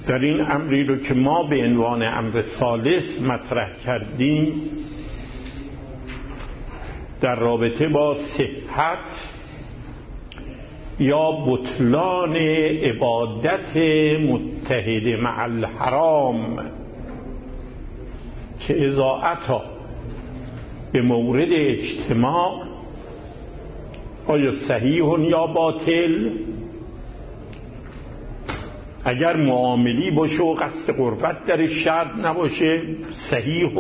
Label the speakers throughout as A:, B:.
A: در این امری رو که ما به عنوان امر ثالث مطرح کردیم در رابطه با صحت یا بطلان عبادت متحد مع الحرام که اذا اتی به مورد اجتماع آیا صحیح یا باطل، اگر معاملی باشه و قصد قربت در شرط نباشه صحیح،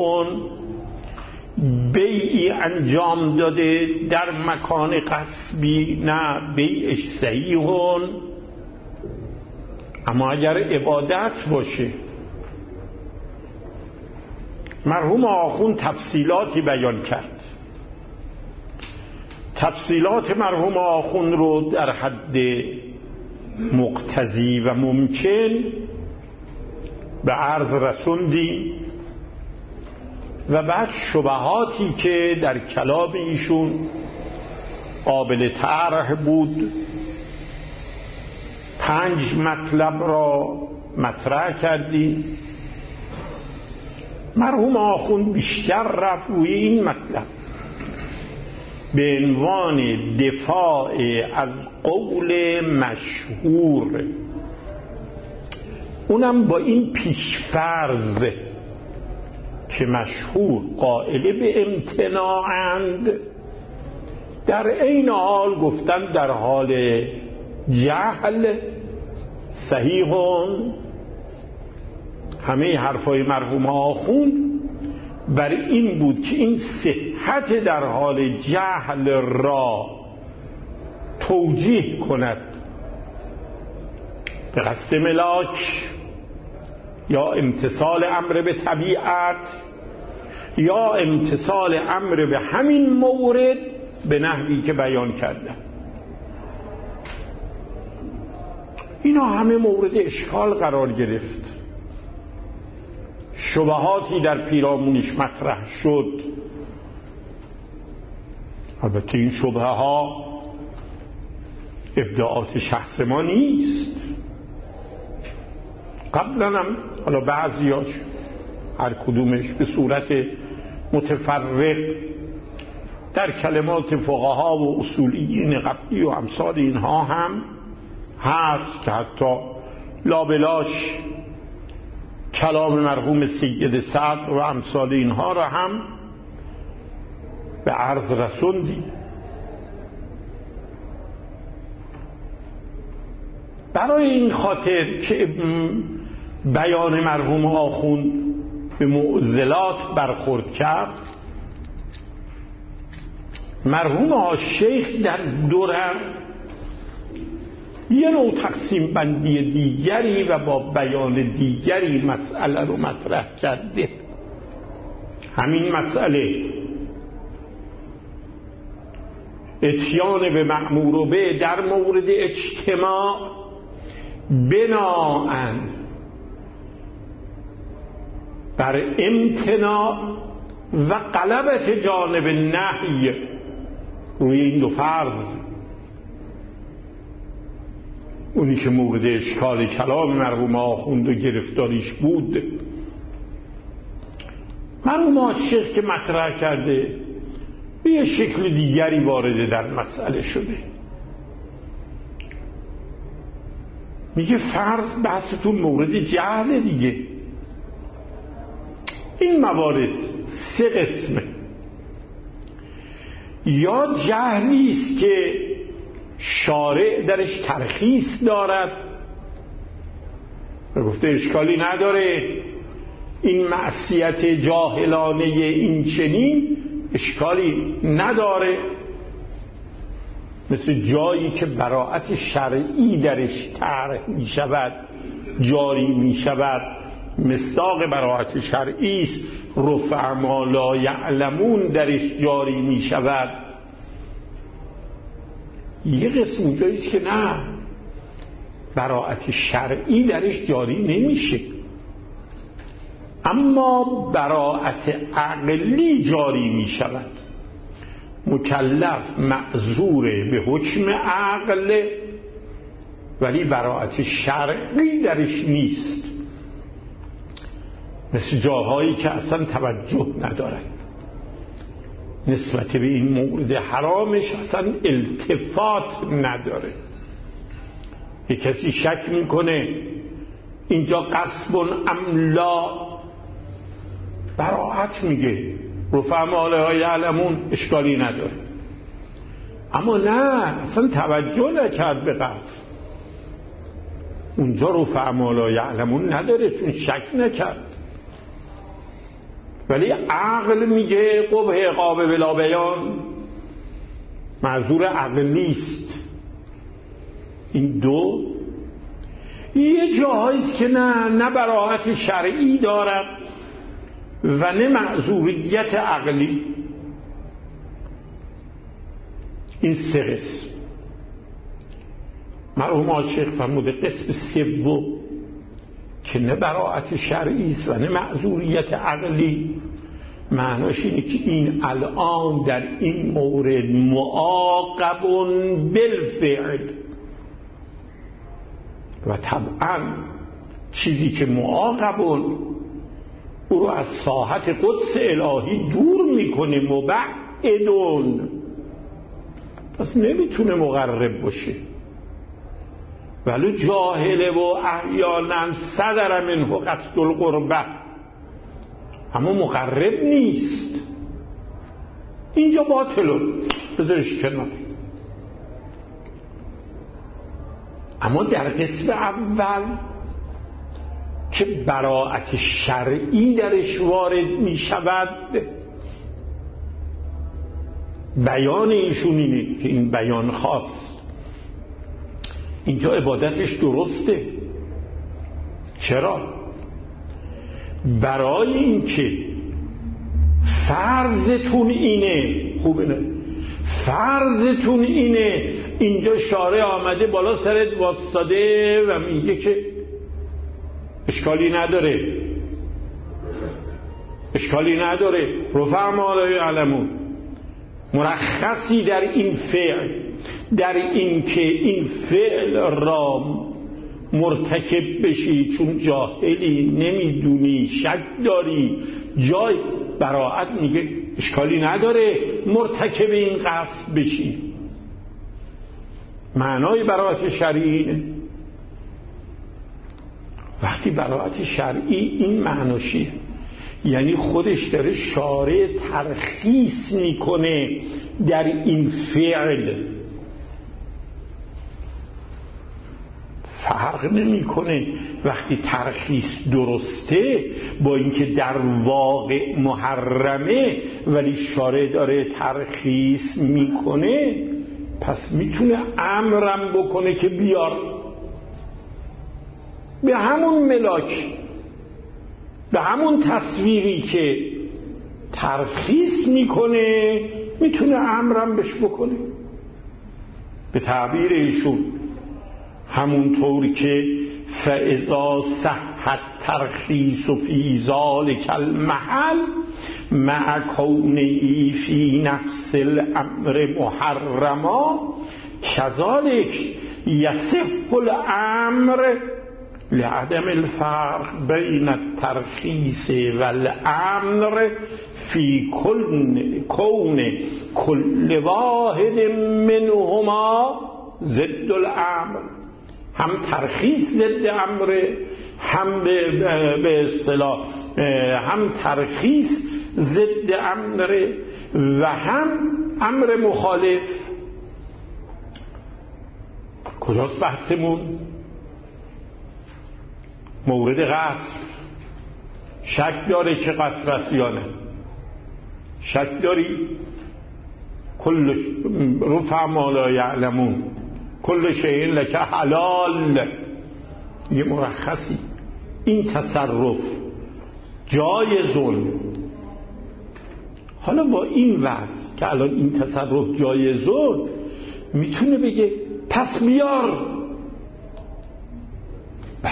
A: بیعی انجام داده در مکان غصبی نه بیعش صحیح، اما اگر عبادت باشه. مرحوم آخوند تفصیلاتی بیان کرد. تفصیلات مرحوم آخوند رو در حد مقتضی و ممکن به عرض رسوندیم و بعد شبهاتی که در کلام ایشون قابل طرح بود 5 مطلب را مطرح کردیم. مرحوم آخوند بیشتر رفت روی این مطلب به عنوان دفاع از قول مشهور، اونم با این پیشفرض که مشهور قائل به امتناعند، در عین حال گفتن در حال جهل صحیحون. همه حرفای مرحوم آخوند بر این بود که این صحت در حال جهل را توجیه کند به قصد ملاک یا امتثال امر به طبیعت یا امتثال امر به همین مورد به نحوی که بیان کردم. اینا همه مورد اشکال قرار گرفت، شبهاتی در پیرامونش مطرح شد. البته این شبهه ها ابداعات شخص ما نیست، قبلا هم حالا بعضیاش هر کدومش به صورت متفرق در کلمات فقها و اصولیین قبلی و امثال اینها هم هست که حتی لابلاش کلام مرحوم سید صدر و امثال اینها را هم به عرض رسوندیم. برای این خاطر که بیان مرحوم آخوند به معضلات برخورد کرد، مرحوم شیخ در درر یه نوع تقسیم بندی دیگری و با بیان دیگری مسئله رو مطرح کرده. همین مسئله اتیان به مأمور به در مورد اجتماع بناءً بر امتناع و غلبت جانب نهی روی این دو فرض، اونی که مورد اشکال کلام مرحوم آخوند و گرفتاریش بود، مرحوم شیخ که مطرح کرده به یه شکل دیگری وارد در مسئله شده. میگه فرض بحثتون مورد جهل دیگه. این موارد 3 قسمه. یا جهلی است که شارع درش ترخیص دارد و گفته اشکالی نداره، این معصیت جاهلانه این چنین اشکالی نداره، مثل جایی که براءت شرعی درش طرح می شود، جاری می شود، مصداق براءت شرعی است، رفع ما لا یعلمون درش جاری می شود. یه قسم اونجایی است که نه، براءت شرعی درش جاری نمیشه، اما براءت عقلی جاری می شود. مکلف معذور به حکم عقل ولی براءت شرعی درش نیست. مثل جاهایی که اصلا توجه ندارن نسبت به این مورد حرامش، اصلا التفات نداره. یک کسی شک میکنه اینجا قصب ام لا، براعت میگه رفعا لا یعلمون، اشکالی نداره. اما نه، اصلا توجه نکرد به قصب، اونجا رفعا لا یعلمون نداره چون شک نکرد. ولی عقل میگه قبح عقاب بلا بیان، معذور عقلیست. این دو یه جاهاییست که نه براحت شرعی دارد و نه معذوریت عقلی. این سه قسم. مرحوم عاشق فرموده قسم سوم که نه براحت شرعی است و نه معذوریت عقلی، معناش اینه که این الان در این مورد معاقب بالفعل، و طبعا چیزی که معاقب او رو از ساحت قدس الهی دور میکنه، مبعدون، پس نمیتونه مقرب باشه. ولو جاهله و احیانا صدر منه قصد القربه، اما مقرب نیست. اینجا باطله، بذارش کنار. اما در قسم اول که براءت شرعی درش وارد می شود، بیان ایشون اینه که این بیان خاص اینجا عبادتش درسته. چرا؟ برای این که فرضتون اینه، خوبه نه؟ فرضتون اینه، اینجا شارع آمده بالا سرت واسطاده و میگه که اشکالی نداره رفع ما لا یعلمون. مرخصی در این فعل، در این که این فعل را مرتکب بشی چون جاهلی، نمیدونی، شک داری، جای براعت میگه اشکالی نداره مرتکب این قصد بشی. معنای براعت شرعی اینه. وقتی براعت شرعی این معناشیه، یعنی خودش داره شارع ترخیص میکنه در این فعل، فرق نمیکنه وقتی ترخیص درسته با اینکه در واقع محرمه، ولی شارع داره ترخیص میکنه، پس میتونه امرم بکنه که بیار به همون ملاک، به همون تصویری که ترخیص میکنه، میتونه امرم بهش بکنه. به تعبیر ایشون همونطور که فاذا صح الترخیص فی ذلک المحل مع کونه فی نفس الامر محرما، کذالک یصح الامر لعدم الفرق بین الترخیص والامر فی کون کل واحد منهما ضد الامر. هم ترخیص ضد امر، هم به اصطلاح هم ترخیص ضد امر و هم امر مخالف. کجاست بحثمون؟ مورد قصر. شک داره که قصر است یا نه؟ شک داری؟ کل رفع ما لا یعلمون کل شیء لک حلال. یه مرخصی، این تصرف جایزون. حالا با این وضع که الان این تصرف جایزون، میتونه بگه پس بیار. بله،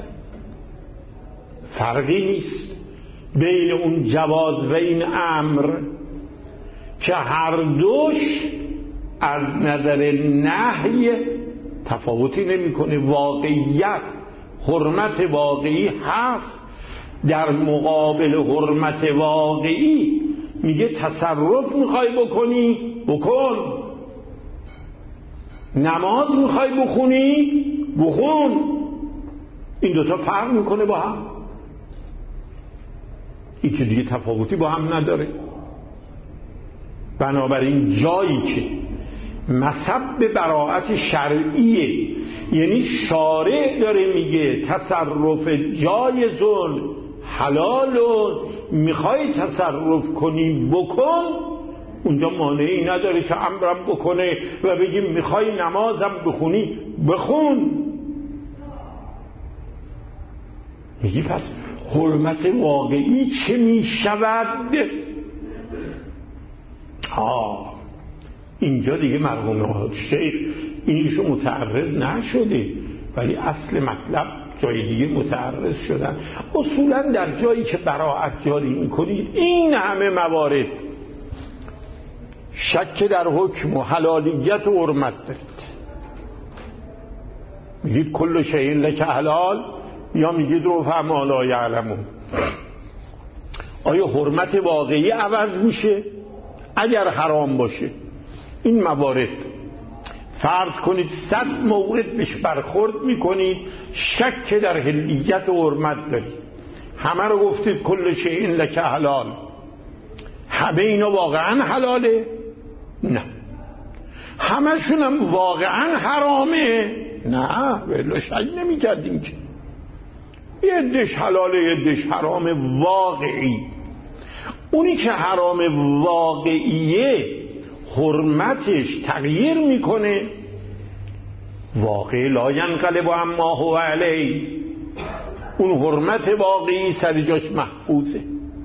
A: فرقی نیست بین اون جواز و این امر که هر دوش از نظر نهی تفاوتی نمیکنه. واقعیت، حرمت واقعی هست، در مقابل حرمت واقعی میگه تصرف میخوای بکنی بکن، نماز میخوای بخونی بخون. این دوتا فرق میکنه با هم، این که دیگه تفاوتی با هم نداره. بنابراین جایی که مصب براءت شرعیه، یعنی شارع داره میگه تصرف جایزون حلالون، میخوای تصرف کنی بکن، اونجا مانعی نداره که امرم بکنه و بگیم میخوای نمازم بخونی بخون. میگی پس حرمت واقعی چه میشود؟ اینجا دیگه مرحوم شیخ اینیشو متعرض نشده، ولی اصل مطلب جای دیگه متعرض شدن. اصولا در جایی که براءت جاری میکنید این همه موارد شک در حکم و حلالیت و حرمت دارید، میگید کل شیء لک حلال یا میگید رفع ما لا یعلمون. آیا حرمت واقعی عوض میشه اگر حرام باشه؟ این موارد فرض کنید 100 مورد بهش برخورد میکنید، شک در حلیت و حرمت دارید، همه رو گفتید کل شیء لک حلال، همه اینا واقعا حلاله؟ نه. همشون هم واقعا حرامه؟ نه، ولی شک نمی کردیم که یه عده‌اش حلاله یه عده‌اش حرام واقعی. اونی که حرام واقعیه حرمتش تغییر میکنه، واقع لا ینقلب عما هو علیه، اون حرمت واقعی سر جاش محفوظه،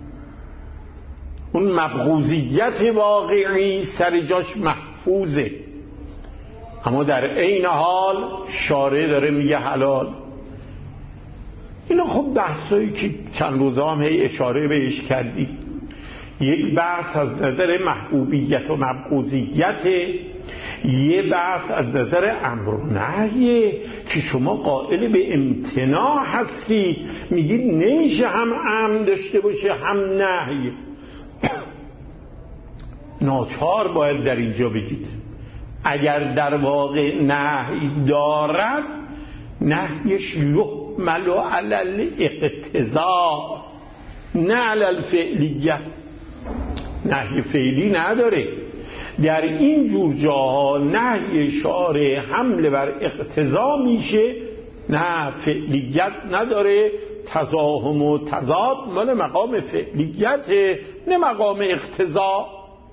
A: اون مبغوضیت واقعی سر جاش محفوظه، اما در عین حال شارع داره میگه حلال. اینا خب بحثایی که چند روزا هم هی اشاره بهش کردیم. یک بحث از نظر محبوبیت و مبغوضیت، یه بحث از نظر امر و نهیه که شما قائل به امتناع هستی، میگید نمیشه هم امر داشته باشه هم نهی. ناچار باید در اینجا بگید اگر در واقع نهی دارد نهیش یحمل علی الاقتضاء نه علی الفعلیه، نهی فعلی نداره. در این جور جاها نهی شارع حمله بر اقتضا میشه، نه فعلیت نداره، تزاحم و تضاد مال مقام فعلیت نه مقام اقتضا.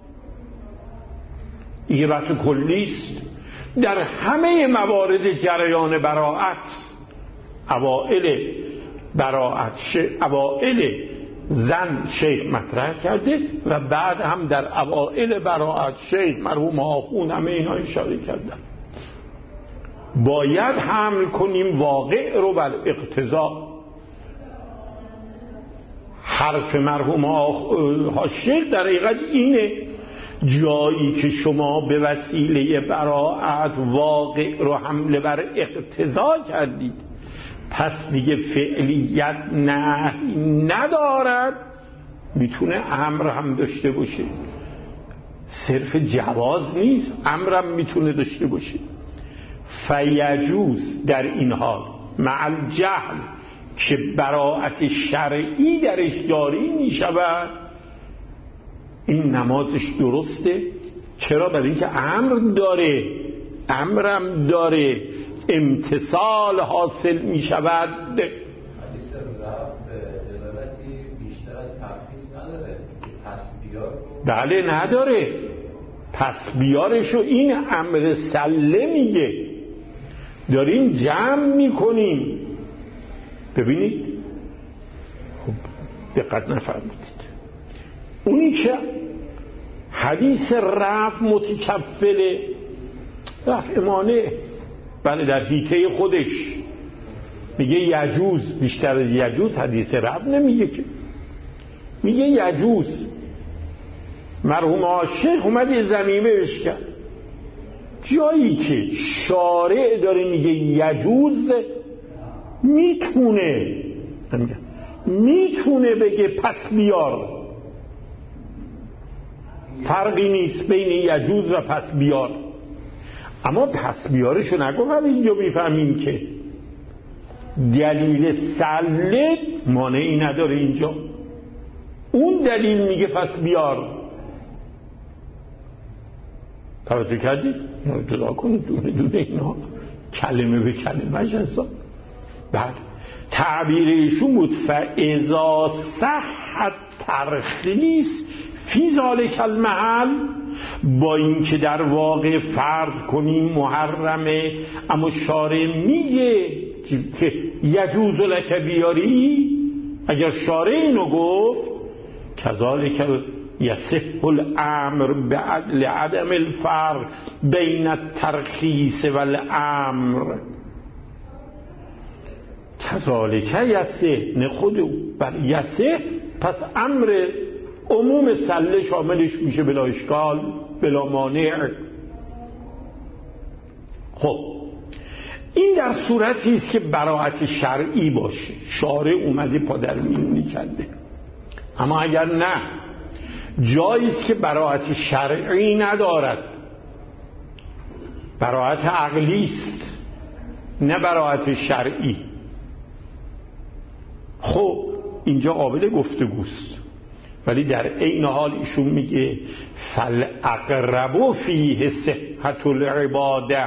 A: این بحث کلیست در همه موارد جریان براءت. اوائل براءت اوائل زن شیخ مطرح کرده و بعد هم در اوائل براءت شیخ مرحوم آخون همه اینا اشاره کردن. باید حمل کنیم واقع رو بر اقتضا. حرف مرحوم شیخ در حقیقت اینه، جایی که شما به وسیله براءت واقع رو حمله بر اقتضا کردید پس دیگه فعلیت نهی ندارد، میتونه امر هم داشته باشه، صرف جواز نیست، امرم میتونه داشته باشه. فیجوز در این حال مع الجهل که براءت شرعی درش جاری میشود این نمازش درسته. چرا؟ برای اینکه امر داره، امرم داره، امتصال حاصل می شود.
B: حدیث رفع دلالتی بیشتر از ترخیص نداره، پس بیار
A: بله نداره، پس بیارشو این امر سله میگه، داریم جمع میکنیم. ببینید خب دقت نفرمودید، اونی که حدیث رفع متکفله، رفع مانع، بله در حیطه خودش میگه یجوز، بیشتر از یجوز حدیث رفع نمیگه که، میگه یجوز. مرحوم شیخ اومد یه ضمیمه بهش کرد، جایی که شارع داره میگه یجوز میتونه، میتونه بگه پس بیار، فرقی نیست بین یجوز و پس بیار. اما پس بیارشو نگفت. اینجا میفهمیم که دلیل سله مانعی نداره. اینجا اون دلیل میگه پس بیار. توجه کردید؟ جدا کنید دونه دونه اینا کلمه به کلمه‌اش حساب. بعد تعبیر ایشون بود فاذا صح الترخیص فی ذلک المحل، با اینکه در واقع فرض کنیم محرمه اما شارع میگه که یجوز لک بیاری، اگر شارع اینو گفت کذالک یصح الامر لعدم الفرق بین الترخیص والامر. کذالک یصح نه خود بل یصح، پس امر عموم سله شاملش میشه بلا اشکال بلا مانع. خب این در صورتی است که براءت شرعی باشه، شارع اومده پادرمیونی کرده. اما اگر نه، جایی است که براءت شرعی ندارد، براءت عقلی است نه براءت شرعی، خب اینجا قابل گفتگوست. ولی در عین حال ایشون میگه فالاقرب فیه صحت العباده.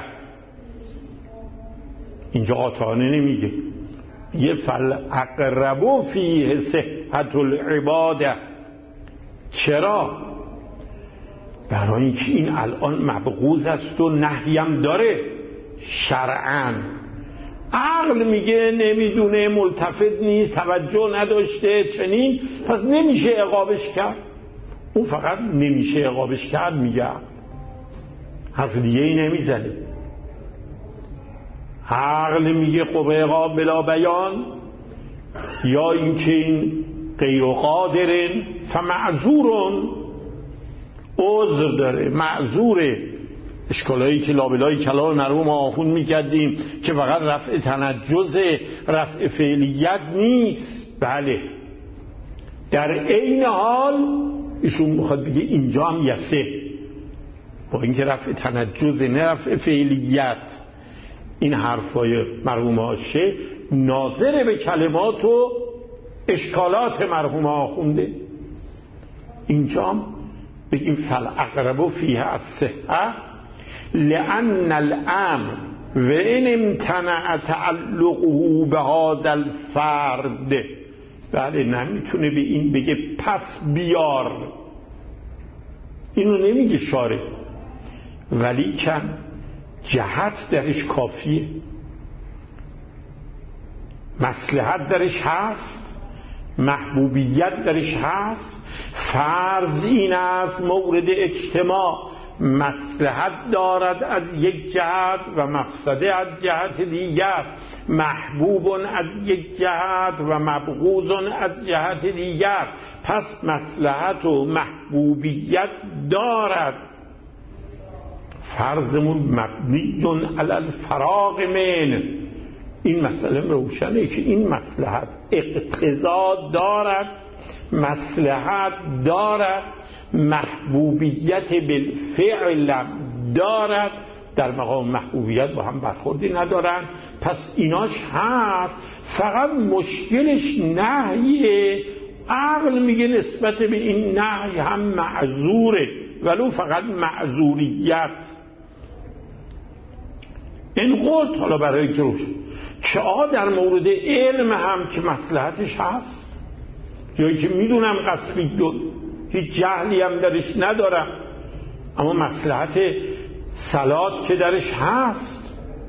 A: اینجا قاطعانه نمیگه، یه فالاقرب فیه صحت العباده. چرا؟ برای اینکه این الان مبغوض است و نهیم داره شرعاً. عقل میگه نمیدونه، ملتفت نیست، توجه نداشته، چنین، پس نمیشه عقابش کرد. اون فقط نمیشه عقابش کرد میگه، حرف دیگه ای نمیزنه. عقل میگه قوه عقاب بلا بیان، یا اینکه این غیر قادرن فمعذورن، عذر داره، معذوره. اشکالایی که لابلای کلام مرحوم آخوند میکردیم که فقط رفع تنجز، رفع فعلیت نیست. بله، در عین حال ایشون میخواد بگه اینجا هم یسه، با اینکه رفع تنجز نه رفع فعلیت. این حرفای مرحوم آشه ناظر به کلمات و اشکالات مرحوم آخونده. اینجا هم بگیم فالاقرب فیه الصحة لأن الامر و ان امتنع تعلقه بهذا الفرد. بله، نمیتونه به این بگه پس بیار، اینو نمیگه شارع، ولی کن جهت درش کافیه، مصلحت درش هست، محبوبیت درش هست. فرض این است مورد اجتماع مصلحت دارد از یک جهت و مفسده از جهت دیگر، محبوب از یک جهت و مبغوض از جهت دیگر، پس مصلحت و محبوبیت دارد. فرضمون مبنی علی الفراغ من. این مسئله روشنه که این مصلحت اقتضا دارد، مصلحت دارد، محبوبیت بالفعل دارد. در مقام محبوبیت با هم برخوردی ندارن، پس ایناش هست. فقط مشکلش نهیه. عقل میگه نسبت به این نهی هم معذوره، ولو فقط معذوریت. این قلت حالا برای که روش چه در مورد علم هم که مصلحتش هست، جایی که میدونم قصبی هیچ جهلی هم درش ندارم، اما مصلحت صلات که درش هست.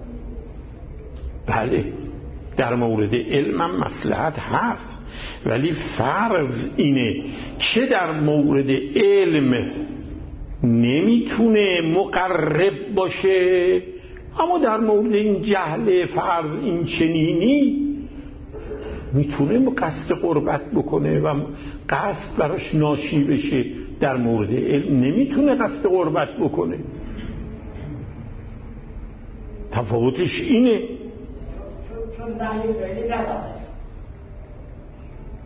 A: بله، در مورد علم هم مصلحت هست، ولی فرض اینه که در مورد علم نمیتونه مقرب باشه، اما در مورد این جهل فرض این چنینی میتونه قصد قربت بکنه و قصد براش ناشی بشه. در مورد علم نمیتونه قصد قربت بکنه. تفاوتش اینه.
C: چون نهی فعلی نداره.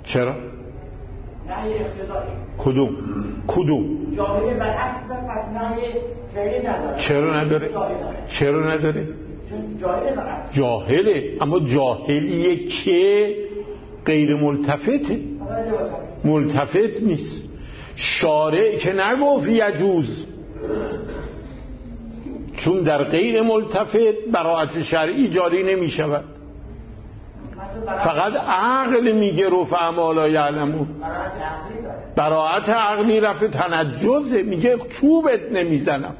A: چرا؟
C: نهی اقتضایی.
A: کدوم؟
C: جاهلی بر اصل پس نهی فعلی نداره.
A: چرا نداره؟
C: چون جاهل بر اصل.
A: جاهله، اما جاهلیه که غیر ملتفته. ملتفت نیست. شارع که نگفت یجوز، چون در غیر ملتفت براءت شرعی جاری نمی شود. فقط عقل میگه رفع ما لا یعلمون. براءت عقلی رفع تنجزه، میگه چوبت نمیزنم.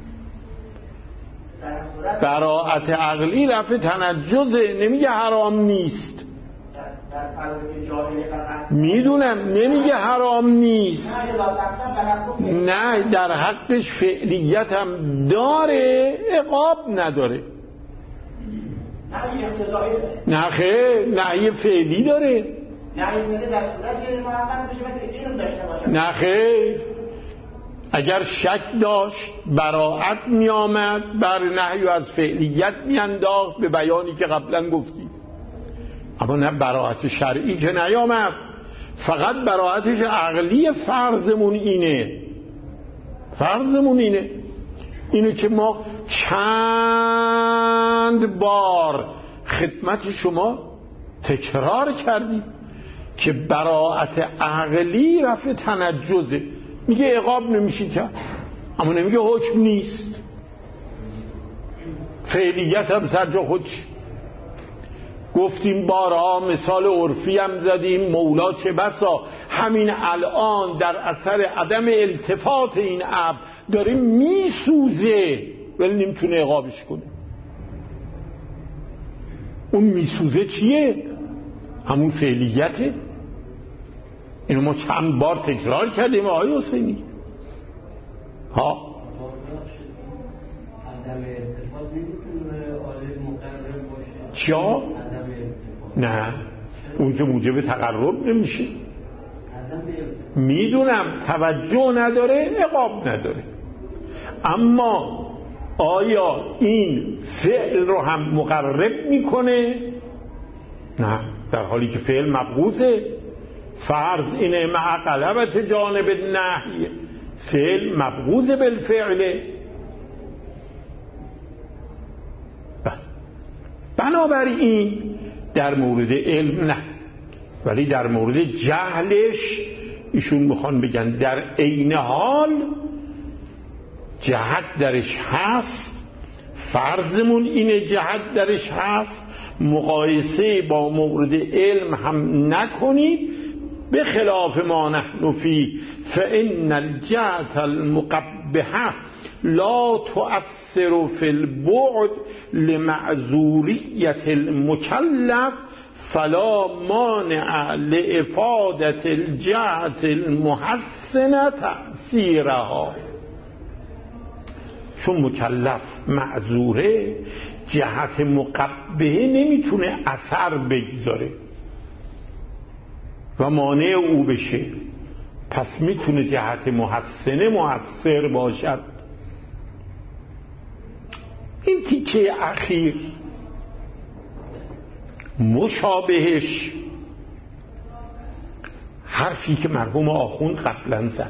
A: براءت عقلی رفع تنجزه، نمیگه حرام نیست. میدونم نمیگه حرام نیست، نه در حقش فعلیت هم داره، عقاب نداره. نه خیر، نهی فعلی داره. نه خیر، اگر شک داشت براءت می آمد، بر نهی از فعلیت می انداخت به بیانی که قبلا گفتیم. اما نه براءت شرعی که نیامد، فقط براءتش عقلی. فرضمون اینه اینه که ما چند بار خدمت شما تکرار کردیم که براءت عقلی رفع تنجزه. میگه عقاب نمیشه کرد، اما نمیگه حکم نیست. فعلیت هم سرجا خودش. گفتیم بارها، مثال عرفی هم زدیم. مولا چه بسا همین الان در اثر عدم التفات این عبد داره میسوزه ولی نمیتونه عقابش کنه. اون میسوزه چیه؟ همون فعلیته. اینو ما چند بار تکرار کردیم آقای حسینی. ها
D: عدم التفات نمیتونه عالم مقرر باشه.
A: چیا؟ نه، اون که موجب تقرب نمیشه. میدونم توجه نداره، عقاب نداره. اما آیا این فعل رو هم مقرب میکنه؟ نه، در حالی که فعل مبغوضه. فرض اینه مع غلبت جانب النهی، فعل مبغوض بالفعل. بنابراین در مورد علم نه، ولی در مورد جهلش ایشون میخوان بگن در عین حال جهت درش هست. فرضمون اینه جهت درش هست، مقایسه با مورد علم هم نکنید. به خلاف ما نحن فی فإن الجهت المقبحه لا تؤثر فی البعد لمعذوریت المکلف فلا مانع لافادة الجهت المحسنه تأثیرها. چون مکلف معذوره، جهت مقبحه نمیتونه اثر بگذاره و مانع او بشه، پس میتونه جهت محسنه مؤثر باشد. این تیکه اخیر مشابهش حرفی که مرحوم آخوند قبلا زد.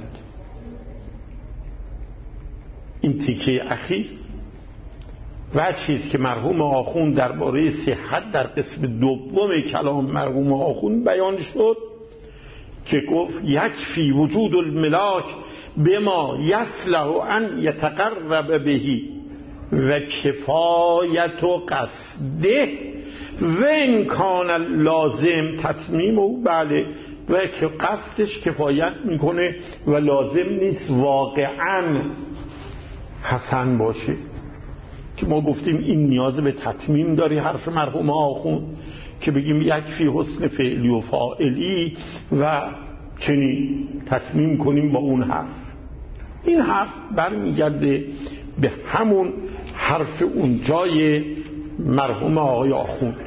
A: این تیکه اخیر و چیز که مرحوم آخوند درباره صحت در قسم دوم کلام مرحوم آخوند بیان شد که گفت یکفی وجود الملاک بما یصلح ان یتقرب بهی و کفایت و قصده و امکان لازم تتمیم او. بله، و که قصدش کفایت میکنه و لازم نیست واقعا حسن باشه، که ما گفتیم این نیاز به تتمیم داری حرف مرحوم آخوند که بگیم یکفی حسن فعلی و فاعلی و چنین تتمیم کنیم با اون حرف. این حرف برمیگرده به همون حرف اونجای مرحوم آقای آخوند.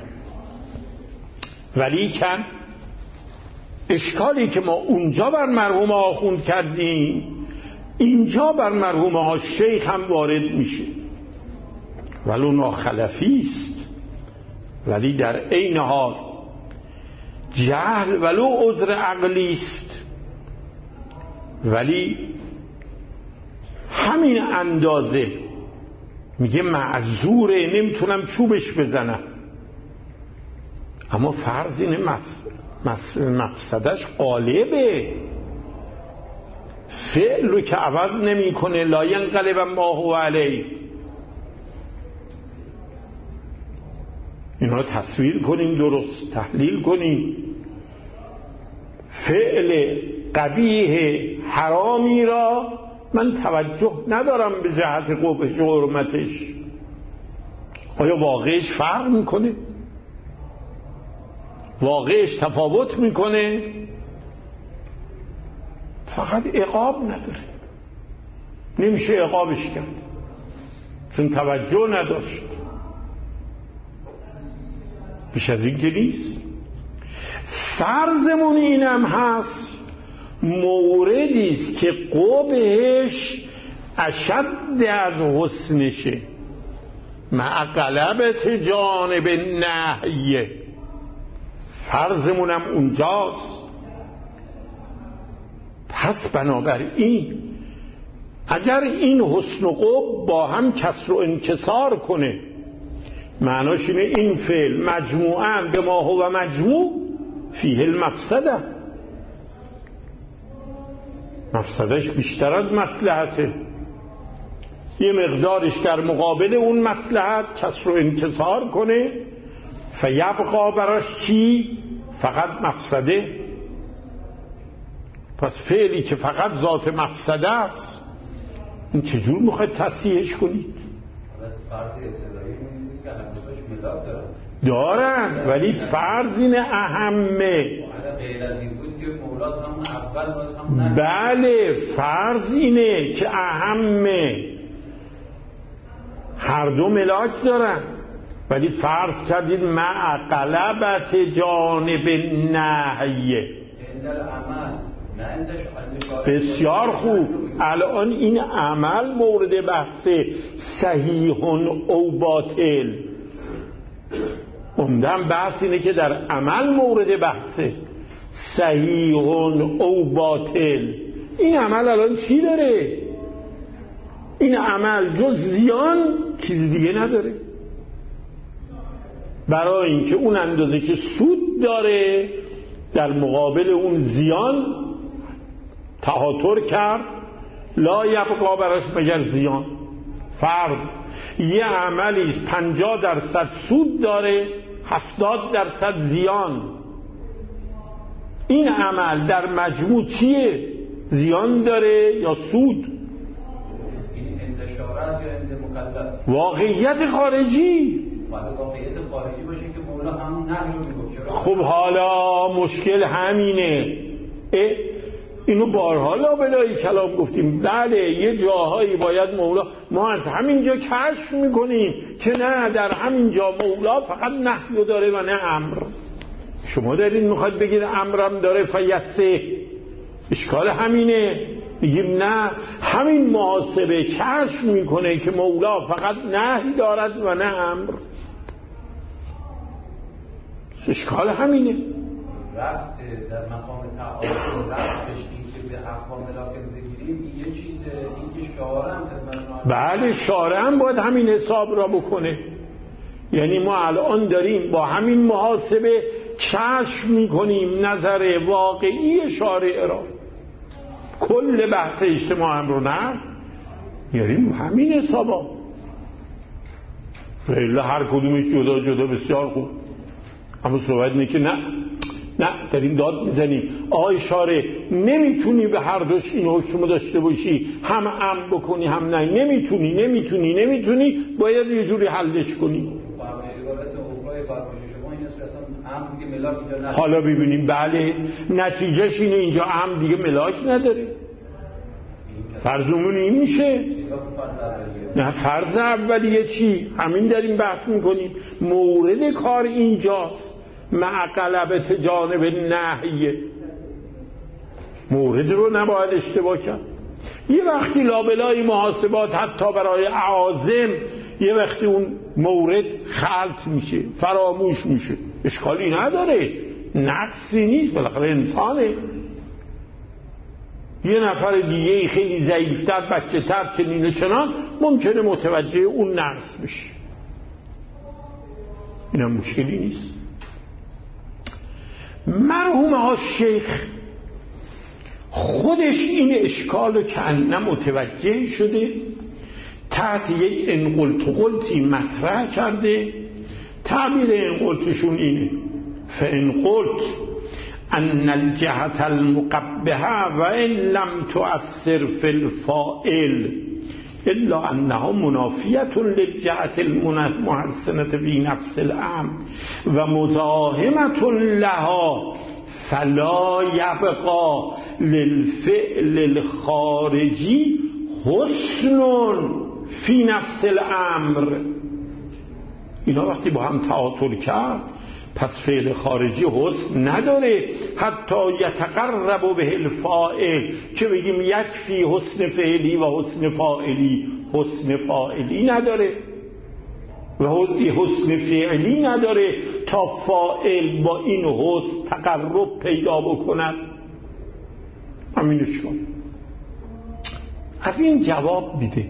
A: ولی کن اشکالی که ما اونجا بر مرحوم آخوند کردیم اینجا بر مرحوم ها شیخ هم وارد میشه، ولو ناخلفی است، ولی در عین حال جهل ولو عذر عقلی است، ولی همین اندازه میگه معذوره، نمیتونم چوبش بزنم. اما فرض اینه مفسدش غالبه، فعل رو که عوض نمی کنه. لا ینقلب ما هو علیه. اینا رو تصویر کنیم، درست تحلیل کنیم. فعل قبیح حرامی را من توجه ندارم به جهت قبحش و حرمتش. آیا واقعش فرق میکنه؟ واقعش تفاوت میکنه؟ فقط عقاب نداره، نمیشه عقابش کرد چون توجه نداشت. بیش از این که نیست. فرضمون اینم هست موردی است که قبحش اشد از حسنشه، مع غلبت جانب نهی. فرضمونم اونجاست. پس بنابراین اگر این حسن و قبح با هم کسر و انکسار کنه، معناش اینه این فعل مجموعاً به ما هو مجموع فیه المفسده، مفسدش بیشتر از مصلحته. یه مقدارش در مقابل اون مصلحت کسر و انکسار کنه، فیبقا براش چی؟ فقط مفسده. پس فعلی که فقط ذات مفسده است، این چجور میخواید تصحیحش کنید؟
B: فرض ابتدایی می‌بینید که همه ملاک
A: دارن، ولی فرض اینه اهمه.
B: غیر از این بود که مولاز همون اول باز همون
A: بله، فرض اینه که اهمه. هر دو ملاک دارن، ولی فرض کردید مع غلبت جانب نهی. بسیار خوب. الان این عمل مورد بحث صحیح او باطل. عمدن بحث اینه که در عمل مورد بحثه صحیح او باطل. این عمل الان چی داره؟ این عمل جز زیان چیز دیگه نداره. برای اینکه اون اندازه که سود داره در مقابل اون زیان تهاتر کرد، لا یبقا براش مگر زیان. فرض یه عملی 50% سود داره، 70% زیان. این عمل در مجموع چیه؟ زیان داره یا سود؟
B: این اندشاره است یا اند مکلف؟
A: واقعیت خارجی.
B: واقعیت خارجی باشه که مولا هم نهی رو میگفت.
A: خب حالا مشکل همینه. اینو بارها لابلای کلام گفتیم. بله یه جاهایی باید مولا، ما از همینجا کشف میکنیم که نه، در همینجا مولا فقط نهی داره و نه امر. شما دارید میخواد بگید امرم داره فیسه. اشکال همینه. میگیم نه، همین محاسبه کشف میکنه که مولا فقط نهی دارد و نه امر. اشکال همینه.
B: رفت در مقام تعارض رفتش این که به افهام ملاکم بگیریم یه چیزه، این که شارع هم
A: بله شارع هم باید همین حساب را بکنه. یعنی ما الان داریم با همین محاسبه کشف میکنیم نظر واقعی شارع را. کل بحث اجتماع هم رو نه یعنی همین حسابا. ولی هر کدومش جدا جدا بسیار خوب. اما صحبت اینه که نه داریم داد میزنیم آقای شارع نمیتونی به هر دوش این حکم داشته باشی، هم امر بکنی هم نه. نمیتونی باید یه جوری حلش کنی. حالا ببینیم. بله نتیجهش اینه اینجا امر دیگه ملاک نداره. فرضمون این میشه. نه فرض اولیه چی؟ همین داریم بحث میکنیم. مورد کار اینجاست مع غلبت جانب نهیه. مورد رو نباید اشتباه کرد. یه وقتی لابلای محاسبات حتی برای اعاظم یه وقتی اون مورد خلط میشه، فراموش میشه، اشکالی نداره. نقصی نیست، بالاخره انسانه. یه نفر دیگه خیلی ضعیفتر، بچه تر، چنین و چنان ممکنه متوجه اون نقص بشه، اینم مشکلی نیست. مرحوم ها شیخ خودش این اشکال رو کأنه متوجه شده، تحت یک انقلت قلتی مطرح کرده. تعبیر انقلتشون اینه: فانقلت ان الجهت المقبحه و ان لم تؤثر فی الفاعل الا انها منافیه للجهت المحسنه فی نفس الامر و مزاحمه لها فلا یبقى للفعل الخارجی حسن فی نفس الامر. اینا وقتی با هم تعاطل کرد پس فعل خارجی حسن نداره، حتی یتقرب به الفاعل، که بگیم یکفی حسن فعلی و حسن فاعلی، حسن فاعلی نداره و حسن فعلی نداره تا فاعل با این حسن تقرب پیدا بکند. همینش کن. از این جواب میده،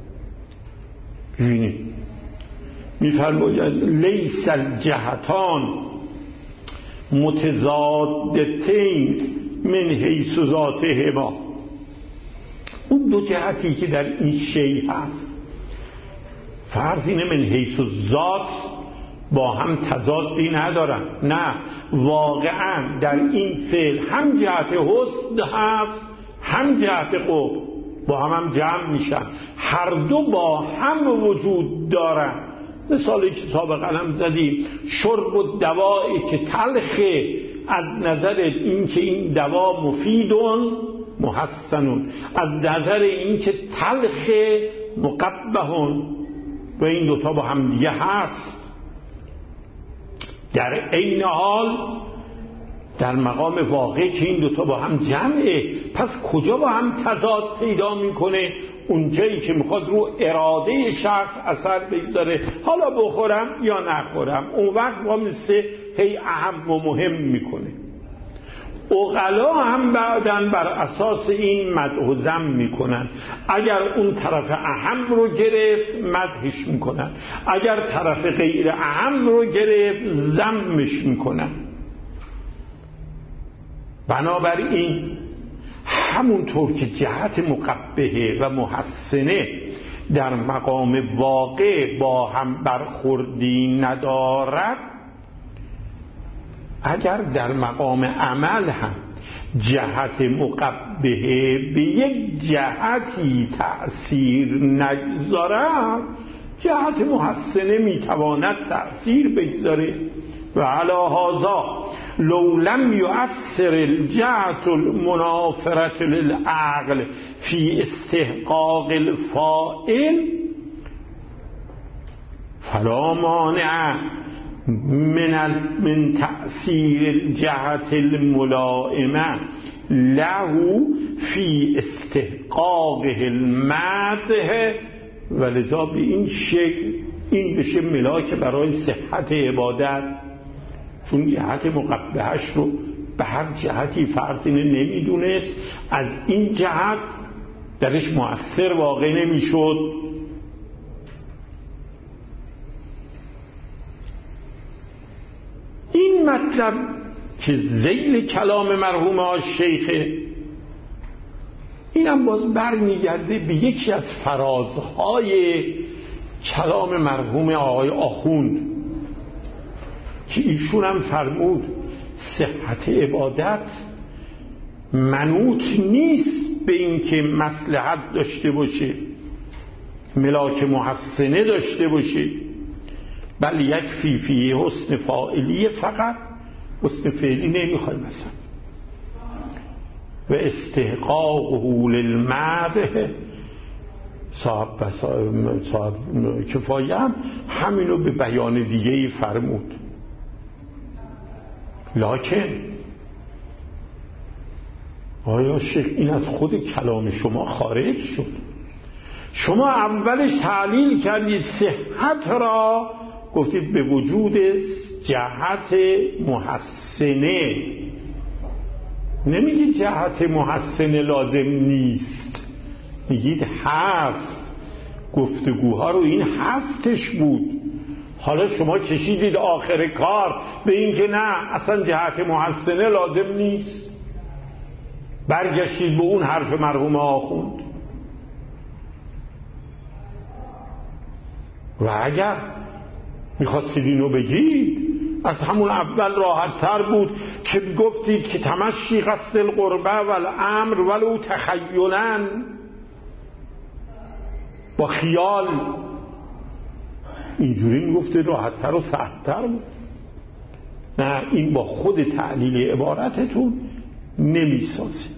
A: ببینید میفرماید لیس الجهتان متضادتین من حیث ذاتهما. اون دو جهتی که در این شیء هست فرض اینه من حیث ذات با هم تضادی ندارن، نه، واقعا در این فعل هم جهت حسن هست هم جهت قبح، با هم جمع میشن، هر دو با هم وجود دارن. مثالی که سابقا هم زدیم، شرب و دوایی که تلخه از نظر این که این دوا مفیدون محسنون، از نظر این که تلخه مقبحون، و این دوتا با هم دیگه هست. در عین حال در مقام واقع که این دوتا با هم جمعه، پس کجا با هم تضاد پیدا میکنه؟ اونجایی که میخواد رو اراده شخص اثر بگذاره، حالا بخورم یا نخورم، اون وقت با مثل هی اهم و مهم میکنه. عقلا هم بعدن بر اساس این مدح و ذم میکنن. اگر اون طرف اهم رو گرفت مدحش میکنن، اگر طرف غیر اهم رو گرفت ذمش میکنن. بنابراین همونطور که جهت مقبحه و محسنه در مقام واقع با هم برخوردی ندارد، اگر در مقام عمل هم جهت مقبحه به یک جهتی تأثیر نگذارد، جهت محسنه میتواند تأثیر بگذاره. و علی هذا لو لم یؤثر الجهت المنافرة للعقل فی استحقاق الفاعل فلا مانع من تأثیر الجهت الملائمه له فی استحقاقه المدح. ولذا به این شکل این بشه ملاک برای صحت عبادت، چون جهت مقبحش رو به هر جهتی فرض اینه نمیدونست، از این جهت درش مؤثر واقع نمیشد. این مطلب که ذیل کلام مرحوم الشیخه، اینم باز برمیگرده به یکی از فرازهای کلام مرحوم آقای آخوند که ایشون هم فرمود صحت عبادت منوط نیست به اینکه مصلحت داشته باشه، ملاک محسنه داشته باشه، بل یکفی فی حسن فاعلی، فقط حسن فعلی نمیخواد مثلا، و استحقاقه للمدح صاحب کفایه هم همینو به بیان دیگه‌ای فرمود. لکن آیا شیخ این از خود کلام شما خارج شد؟ شما اولش تعلیل کردید صحت را گفتید به وجود جهت محسنه، نمیگید جهت محسنه لازم نیست، میگید هست. گفتگوها رو این هستش بود. حالا شما کشیدید آخر کار به این که نه اصلا جهت محسنه لازم نیست، برگشتید به اون حرف مرحوم آخوند. و اگر میخواستید اینو بگید از همون اول راحت تر بود که گفتید که تمشی قصد القربه والامر ولو تخیلاً، با خیال. اینجوری میگفته راحت تر و سهل تر بود. نه، این با خود تعلیل عبارتتون نمیسازه.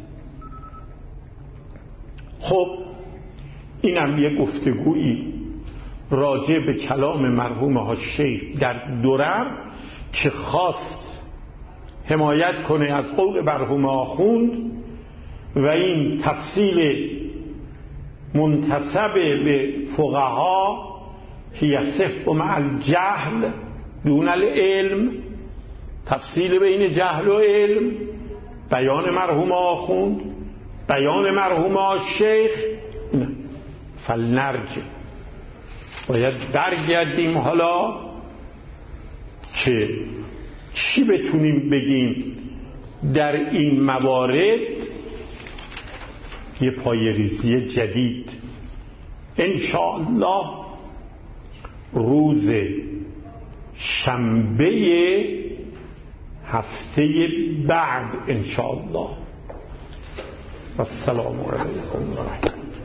A: خب اینم یه گفتگویی راجع به کلام مرحوم الشیخ در درر که خواست حمایت کنه از قول مرحوم آخوند و این تفصیل منتسب به فقها که یصح مع الجهل دون العلم، تفصیل بین جهل و علم، بیان مرحوم آخوند، بیان مرحوم الشیخ. فلنرجع، باید برگردیم حالا که چی بتونیم بگیم در این موارد. یه پایه‌ریزی جدید انشاءالله روز شنبه هفته بعد انشاءالله. و السلام علیکم و رحمت الله.